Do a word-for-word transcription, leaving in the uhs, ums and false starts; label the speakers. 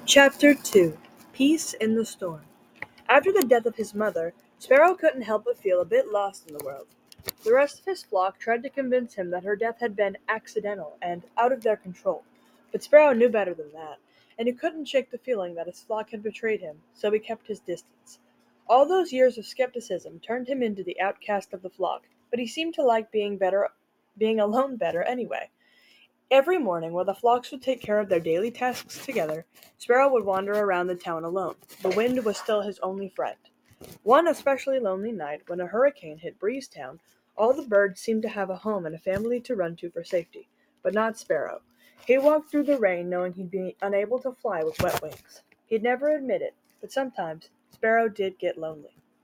Speaker 1: Chapter two. Peace in the Storm. After the death of his mother, Sparrow couldn't help but feel a bit lost in the world. The rest of his flock tried to convince him that her death had been accidental and out of their control, but Sparrow knew better than that, and he couldn't shake the feeling that his flock had betrayed him, so he kept his distance. All those years of skepticism turned him into the outcast of the flock, but he seemed to like being better being alone better anyway. Every morning, while the flocks would take care of their daily tasks together, Sparrow would wander around the town alone. The wind was still his only friend. One especially lonely night, when a hurricane hit Breezetown, all the birds seemed to have a home and a family to run to for safety, but not Sparrow. He walked through the rain knowing he'd be unable to fly with wet wings. He'd never admit it, but sometimes Sparrow did get lonely.